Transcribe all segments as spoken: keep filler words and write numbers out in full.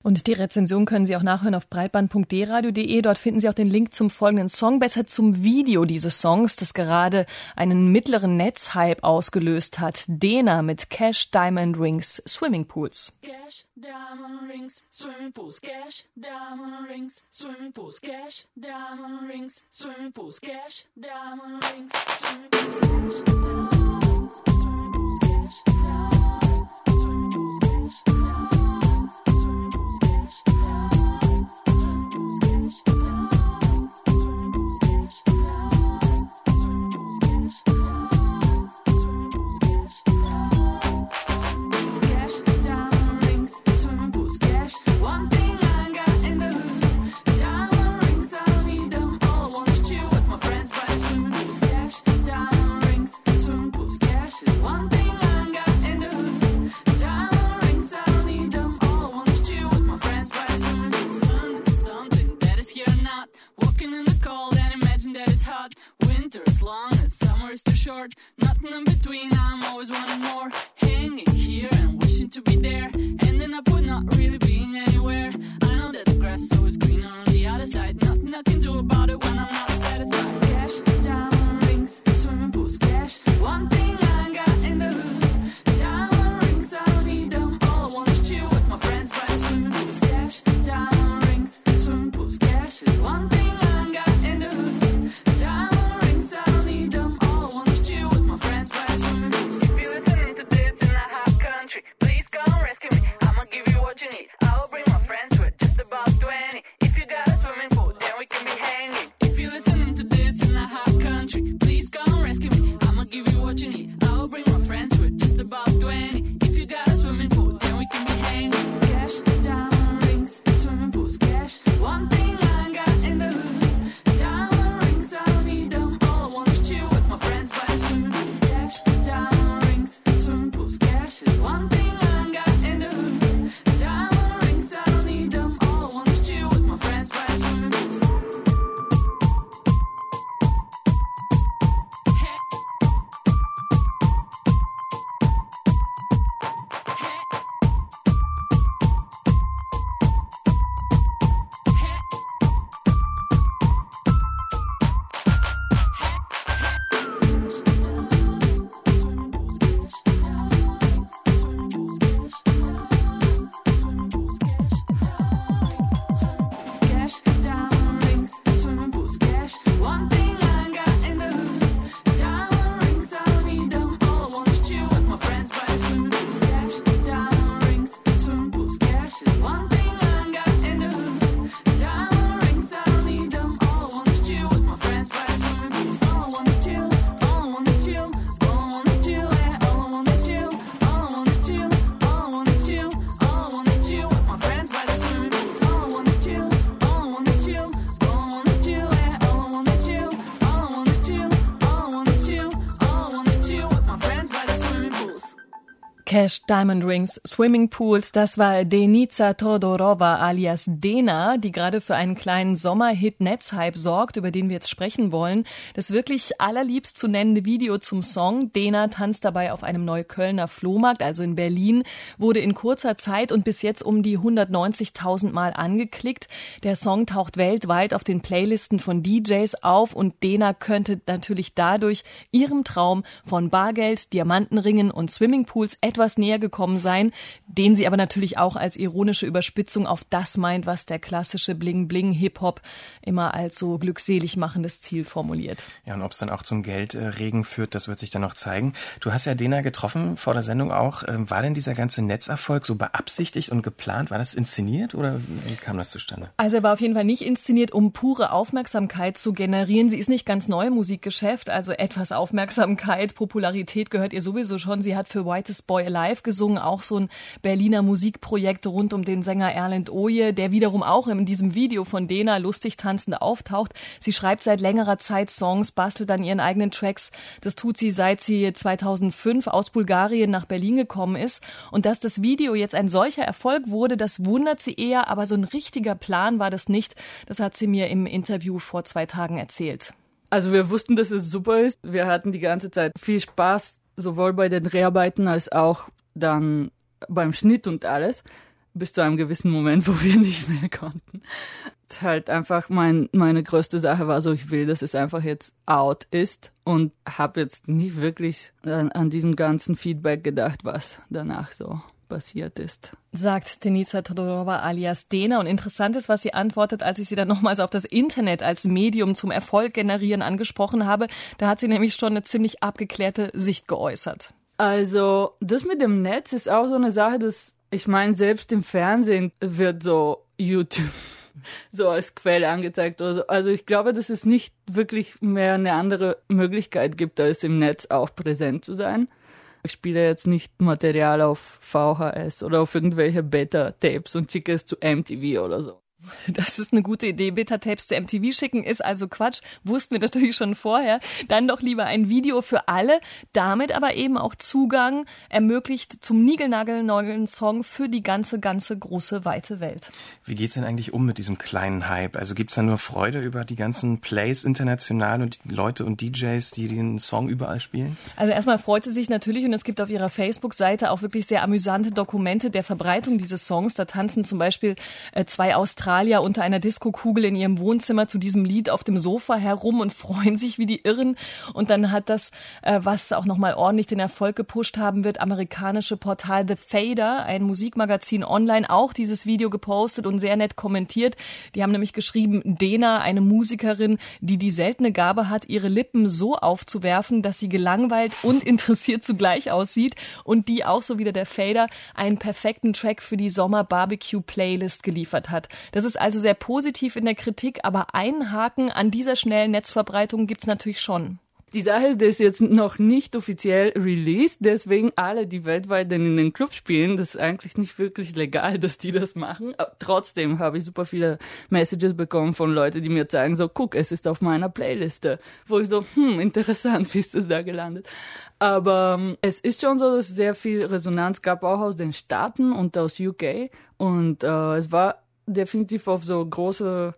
Und die Rezension können Sie auch nachhören auf breitband punkt d radio punkt de. Dort finden Sie auch den Link zum folgenden Song, besser zum Video dieses Songs, das gerade einen mittleren Netzhype ausgelöst hat. Dena mit Cash, Diamond Rings, Swimming Pools. Cash, Diamond Rings, Swimming Pools. Cash, Diamond Rings, Swimming Pools. Cash, Diamond Rings, Swimming Pools. Cash, Diamond Rings, Swimming Pools. Cash, Diamond Rings, Swimming Pools. Cash, Diamond Rings, Swimming Pools. Cash, Diamond Rings, Swimming Pools. Nothing in between, I'm always wanting more. Hanging here and wishing to be there. Ending up with not really being anywhere. I know that the grass is always greener on the other side. Nothing I can do about it when I'm not satisfied. Cash, diamond rings, swimming pools. Cash, one thing I got in the hood. Diamond rings, I don't need them. All I want is chill with my friends by the swimming pools. Cash, diamond rings, swimming pools. Cash, one thing I got in the hood. Diamond rings, I don't need them. All I want is chill with my friends by the swimming pools. If you're listening to this in a hot country, please come rescue me. I'ma give you what you need. I'll bring my friends with just about twenty. If you got a swimming pool, then we can be hanging. If you're listening to this in a hot country, please come rescue me. I'ma give you what you need. I'll bring my friends with just about twenty. If you got a swimming pool, then we can be hanging. Cash, diamond rings, swimming pools. Cash, one thing I got in the hood. Diamond rings, I don't need them. All I want is chill with my friends by the swimming pools. Cash, diamond rings, swimming pools. Cash, one thing I got in the hood. Diamond rings, I don't need them. All I want is chill with my friends by the swimming pools. Cash, diamond rings, swimming pools. Cash, one thing I got in the hood. Diamond rings, I don't need them. All I want is chill with my friends by the swimming pools. Cash, diamond rings, swimming pools. Cash, one thing I got in the hood. Diamond rings, I don't need them. All I want is chill with my friends by the swimming pools. All I want is chill, all I want is chill, all I want is chill, yeah. All I want is chill, all I want is chill, all I want is chill, all I want is chill with my friends by the swimming pools. All I want is chill, all I want is chill, all I want is chill, yeah. All I want is chill, all I want is chill, all I want is chill, all I want is chill with my friends by the swimming pools. Cash, Diamond Rings, Swimming Pools, das war Denica Todorova alias Dena, die gerade für einen kleinen Sommerhit-Netzhype sorgt, über den wir jetzt sprechen wollen. Das wirklich allerliebst zu nennende Video zum Song. Dena tanzt dabei auf einem Neuköllner Flohmarkt, also in Berlin, wurde in kurzer Zeit und bis jetzt um die hundertneunzigtausend Mal angeklickt. Der Song taucht weltweit auf den Playlisten von D Js auf und Dena könnte natürlich dadurch ihrem Traum von Bargeld, Diamantenringen und Swimmingpools etwas näher gekommen sein, den sie aber natürlich auch als ironische Überspitzung auf das meint, was der klassische Bling-Bling-Hip-Hop immer als so glückselig machendes Ziel formuliert. Ja, und ob es dann auch zum Geldregen führt, das wird sich dann noch zeigen. Du hast ja Dena getroffen, vor der Sendung auch. War denn dieser ganze Netzerfolg so beabsichtigt und geplant? War das inszeniert oder wie kam das zustande? Also er war auf jeden Fall nicht inszeniert, um pure Aufmerksamkeit zu generieren. Sie ist nicht ganz neu im Musikgeschäft, also etwas Aufmerksamkeit, Popularität gehört ihr sowieso schon. Sie hat für Whitest Boy Alive gesungen, auch so ein Berliner Musikprojekt rund um den Sänger Erlend Oje, der wiederum auch in diesem Video von Dena lustig tanzend auftaucht. Sie schreibt seit längerer Zeit Songs, bastelt an ihren eigenen Tracks. Das tut sie, seit sie zweitausendfünf aus Bulgarien nach Berlin gekommen ist. Und dass das Video jetzt ein solcher Erfolg wurde, das wundert sie eher, aber so ein richtiger Plan war das nicht. Das hat sie mir im Interview vor zwei Tagen erzählt. Also wir wussten, dass es super ist. Wir hatten die ganze Zeit viel Spaß, sowohl bei den Dreharbeiten als auch dann beim Schnitt und alles. bis zu einem gewissen Moment, wo wir nicht mehr konnten. Halt einfach mein, meine größte Sache war so, ich will, dass es einfach jetzt out ist und habe jetzt nicht wirklich an, an diesem ganzen Feedback gedacht, was danach so passiert ist. Sagt Denisa Todorova alias Dena. Und interessant ist, was sie antwortet, als ich sie dann nochmals auf das Internet als Medium zum Erfolg generieren angesprochen habe. Da hat sie nämlich schon eine ziemlich abgeklärte Sicht geäußert. Also das mit dem Netz ist auch so eine Sache, dass ich meine, selbst im Fernsehen wird so YouTube so als Quelle angezeigt oder so. Also ich glaube, dass es nicht wirklich mehr eine andere Möglichkeit gibt, als im Netz auch präsent zu sein. Ich spiele jetzt nicht Material auf V H S oder auf irgendwelche Beta-Tapes und schicke es zu M T V oder so. Das ist eine gute Idee. Beta-Tapes zu M T V schicken ist also Quatsch. Wussten wir natürlich schon vorher. Dann doch lieber ein Video für alle. Damit aber eben auch Zugang ermöglicht zum niegelnagelneuen Song für die ganze, ganze große, weite Welt. Wie geht's denn eigentlich um mit diesem kleinen Hype? Also gibt's da nur Freude über die ganzen Plays international und die Leute und D Js, die den Song überall spielen? Also erstmal freut sie sich natürlich und es gibt auf ihrer Facebook-Seite auch wirklich sehr amüsante Dokumente der Verbreitung dieses Songs. Da tanzen zum Beispiel äh, zwei Australier unter einer Diskokugel in ihrem Wohnzimmer zu diesem Lied auf dem Sofa herum und freuen sich wie die Irren. Und dann hat das, äh, was auch nochmal ordentlich den Erfolg gepusht haben wird, amerikanische Portal The Fader, ein Musikmagazin online, auch dieses Video gepostet und sehr nett kommentiert. Die haben nämlich geschrieben, Dena, eine Musikerin, die die seltene Gabe hat, ihre Lippen so aufzuwerfen, dass sie gelangweilt und interessiert zugleich aussieht und die auch so wie der Fader einen perfekten Track für die Sommer-Barbecue-Playlist geliefert hat. Das ist also sehr positiv in der Kritik, aber einen Haken an dieser schnellen Netzverbreitung gibt's natürlich schon. Die Sache ist, das ist jetzt noch nicht offiziell released, deswegen alle, die weltweit dann in den Club spielen, das ist eigentlich nicht wirklich legal, dass die das machen. Aber trotzdem habe ich super viele Messages bekommen von Leuten, die mir sagen, so, guck, es ist auf meiner Playliste. Wo ich so, hm, interessant, wie ist das da gelandet? Aber ähm, es ist schon so, dass es sehr viel Resonanz gab, auch aus den Staaten und aus U K. Und äh, es war definitiv auf so große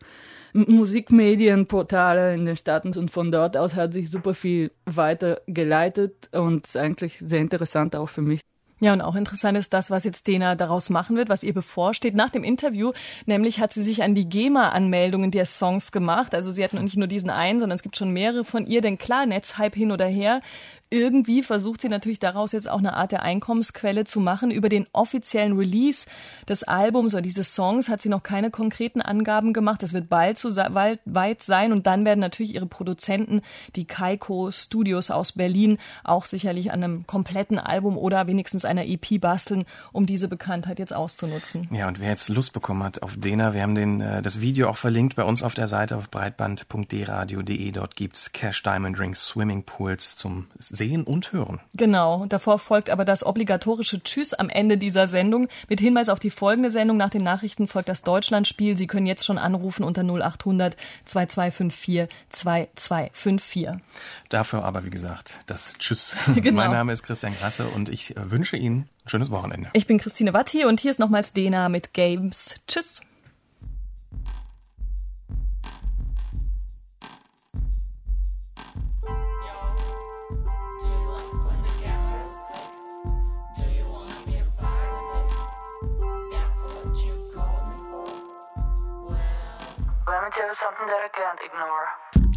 Musikmedienportale in den Staaten und von dort aus hat sich super viel weitergeleitet und ist eigentlich sehr interessant auch für mich. Ja, und auch interessant ist das, was jetzt Dena daraus machen wird, was ihr bevorsteht. Nach dem Interview, nämlich hat sie sich an die GEMA-Anmeldungen der Songs gemacht. Also sie hat nicht nur diesen einen, sondern es gibt schon mehrere von ihr. Denn klar, Netzhype hin oder her, irgendwie versucht sie natürlich daraus jetzt auch eine Art der Einkommensquelle zu machen. Über den offiziellen Release des Albums oder dieses Songs hat sie noch keine konkreten Angaben gemacht. Das wird bald so weit sein und dann werden natürlich ihre Produzenten, die Kaiko Studios aus Berlin, auch sicherlich an einem kompletten Album oder wenigstens einer E P basteln, um diese Bekanntheit jetzt auszunutzen. Ja, und wer jetzt Lust bekommen hat auf Dena, wir haben den, das Video auch verlinkt bei uns auf der Seite auf breitband punkt d radio punkt de. Dort gibt's Cash Diamond Rings Swimming Pools zum Sehen und Hören. Genau, davor folgt aber das obligatorische Tschüss am Ende dieser Sendung. Mit Hinweis auf die folgende Sendung. Nach den Nachrichten folgt das Deutschlandspiel. Sie können jetzt schon anrufen unter null acht hundert zwei zwei fünf vier zwei zwei fünf vier. Dafür aber, wie gesagt, das Tschüss. Genau. Mein Name ist Christian Grasse und ich wünsche Ihnen ein schönes Wochenende. Ich bin Christine Watti und hier ist nochmals Dena mit Games. Tschüss. Let me tell you something that I can't ignore.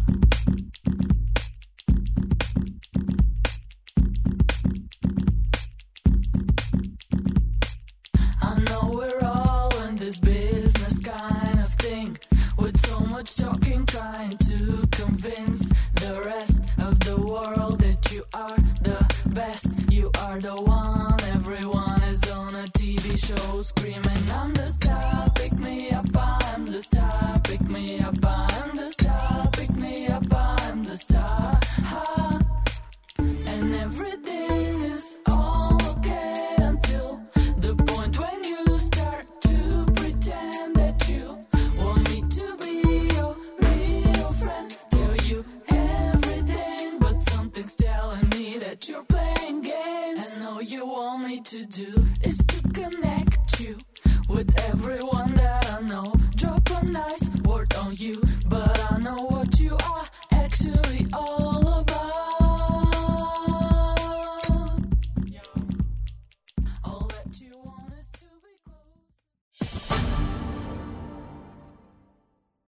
I know we're all in this business kind of thing, with so much talking, trying to convince the rest of the world that you are the best, you are the one. Everyone is on a T V show screaming, I'm the star, pick me up, I'm the star, pick me up, I'm the star, pick me up, I'm the star, ha. And everything is all okay until the point when you start to pretend that you want me to be your real friend. Tell you everything, but something's telling me that you're playing games. And all you want me to do is to connect you with everyone that I know. Drop a nice word on you, but I know what you are actually all about.